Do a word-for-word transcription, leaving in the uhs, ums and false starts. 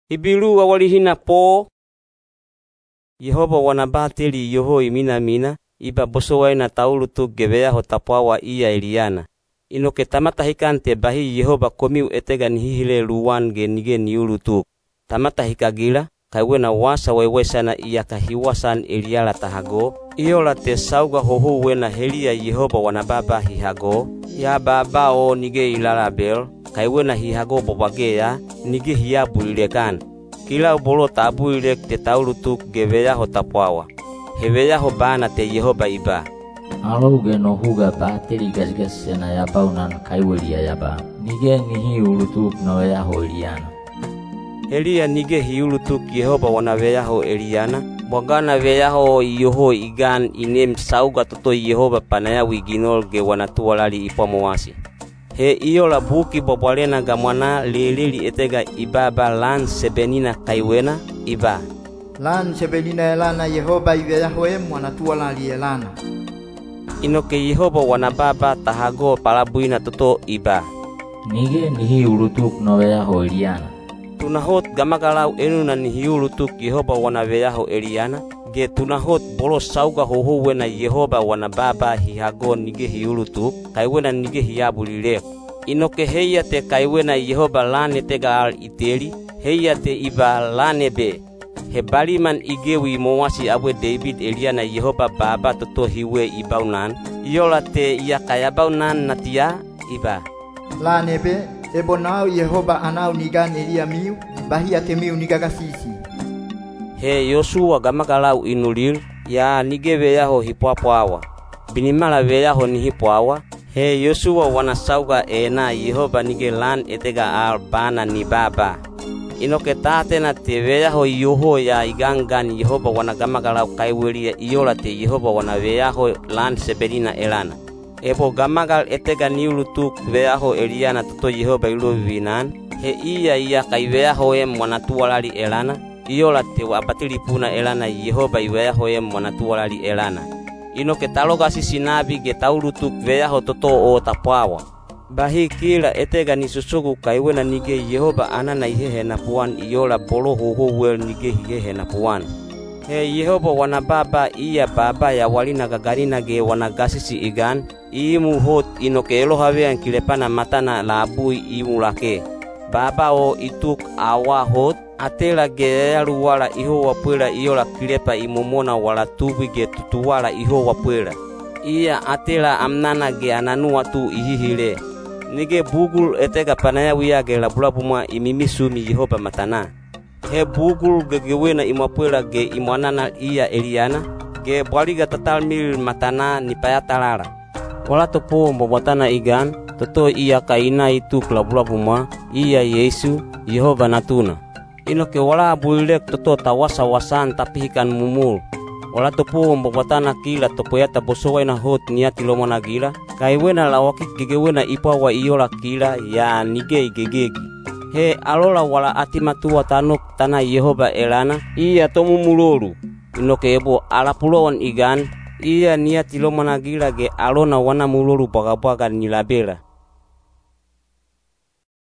Ibilu awalihina po Yehova wana bateli yoho imina mina iba bosowai na taulutu gebea hotapawa iya Eliana. Inoke tamata hikante bahi Yehova komiu etega nihihile luwan ge nige niulutu. Tamata hikagila kaiwena wasa wewesana iya kahiwasan Eliala tahago. Iola te sauga hoho wena helia Yehova wana baba hihago. Ya baba o nige ilalabel kaiwena hihago bobagea nige hiabulilekan. Kila bolo tabuilek te taulutuk gebea hotapawa. Hebeya ho bana te Yehova iba. Aluge no huga bateri gasgas sena ya baunan kaiwelia yaba. Nige nihi ulutuk no ya ho Eliana. Elia nige hiulutuk Yehova wana veya ho Eliana. Bogana veya ho yoho igan inem sauga toto Yehova panaya wiginol ge wana tuwalali ipamoasi. He iyo la buki bobwalena gamwana lelili etega ibaba lan sebenina kaiwena iba. Lan sebenina elana Yehova iveya hoe mwana tuwalali elana. Inoke Yehova wana baba tahago palabuina toto iba. Nige nihi ulutuk no veya ho Eliana. Tunahot gamagalau enu na nihi ulutuk Yehova wana veya ho Eliana. Ge tunahot bolo sauga hoho wena Yehova wana baba hihago nige hiulutuk kaiwena nige hiabulilek. Inoke heia te kaiwena Yehova lane tega al iteli heia te iba lane be. He baliman igewi mowasi awe David Eliana Yehova baba toto hiwe ibaunan. Iola te ia kayabaunan natia iba. Lane be ebo nao Yehova anau nigan Elia miu bahia te miu nigagasisi. He Yosua gamagalau inulil ya nige veyaho hipuapuawa. Binimala veyaho ni hipuawa. He Yosua wana sauga ena Yehova nige lan etega al bana ni baba. Inoke tate na te veyaho yoho ya igangan Yehova wana gamagalau kaiwelia iola te Yehova wana veyaho lan sebenina elana. Ebo gamagal etega niulutuk veyaho Eliana toto Yehova ilu vinan. He iya iya kai veyaho em wana tuwalali elana. Iola te wabatili puna elana Yehova iweya hoye mwana tuwalali elana. Inoke taloga sisi nabi ge taulutuk veya ho toto o tapawa. Bahi kila etega nisusugu kaiwena nige Yehova anana ihehe na puan iola bolo hoho wel nige hihehe na puan. He Yehova wana baba iya baba ya walina gagarina ge wana gasisi igan. Imu hot inoke elohawean kilepana matana labui imu lake. Baba o ituk awa hot. Atela ge aluwala iho wapwela iola kilepa imomona wala tubi ge tutuwala iho wapwela. Ia atela amnana ge ananua tu ihihile. Nige bugul etega panaya wia ge labulabuma imimisumi Yehova matana. He bugul ge gewena imapwela ge imwanana iya Eliana. Ge bwaliga tatal mil matana nipayatalala. Wala topo mbobotana igan. Toto iya kaina itu labulabuma iya Yesu Yehova natuna. Inoke wala bulek toto tawasa wasan tapi hikan mumul. Wala topo mbobotana kila topo yata bosowai na hot niati lomona gila. Kaiwena lawaki gegewena ipawa iola kila ya nige gegegi. He alola wala atimatua tanok tana Yehova elana iya tomu mulolu. Inoke ebo alapulon igan iya niati lomona gila ge alona wana mulolu baga-baga nilabela.